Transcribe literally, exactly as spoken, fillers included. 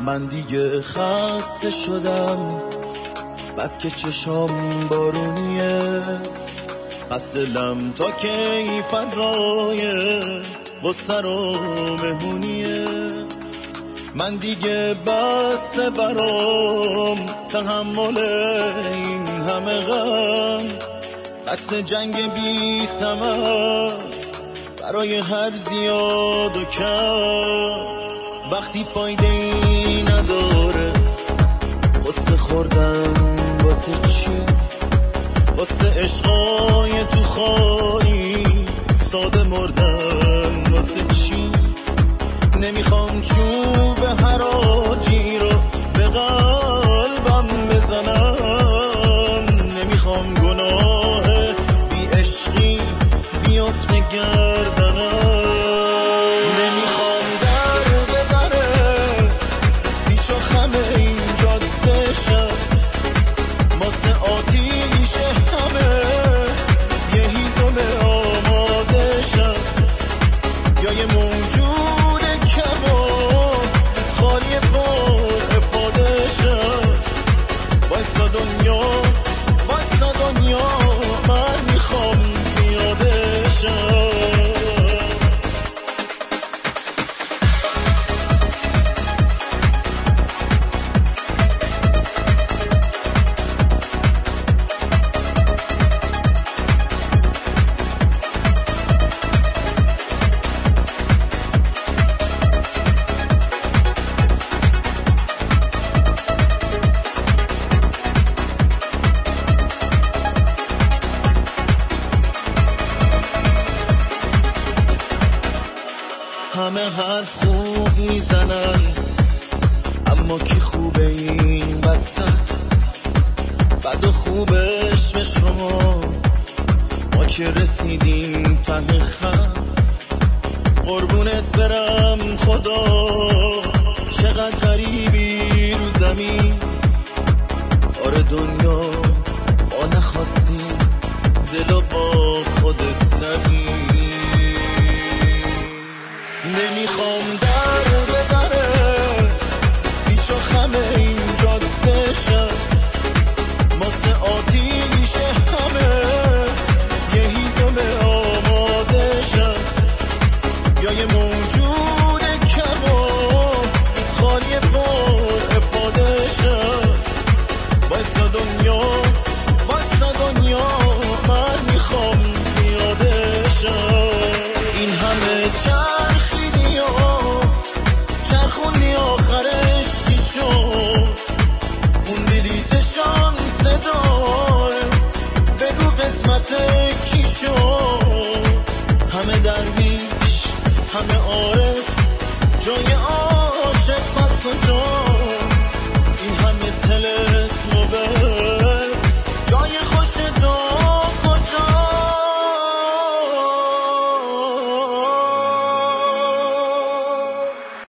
من دیگه خسته شدم، بس که چشام بارونیه، پس دلم تا کی فضای غصه رو مهمونیه. من دیگه بس برام تحمل این همه غم، بس جنگ بی ثمر برای هر زیاد و کم. وقتی فایده ای نداره غصه خوردن واسه چی؟ واسه عشقای تو خالی ساده مردن واسه چی؟ نمیخوام چوب حراجی رو به قلبم بزنم، نمیخوام گناه بی عشقی بیفته گردنم، نمیخوام در به دره پیچ و خم این جاده شم، واسه آتیش همه یه هیزم آماده شم، یا یه موجود کمان خالی پر افاده شم. وایسا دنیا وایسا دنیا من میخوام پیاده شم. همه حرف خوب میزنن، اما کی خوبه این وسط؟ بد و خوبش به شما، ما که رسیدیم ته خط. قربونت برم خدا، چقدر غریبی رو زمین. آره دنیا ما نخواستیم دلو با خودت نبینی. نمیخوام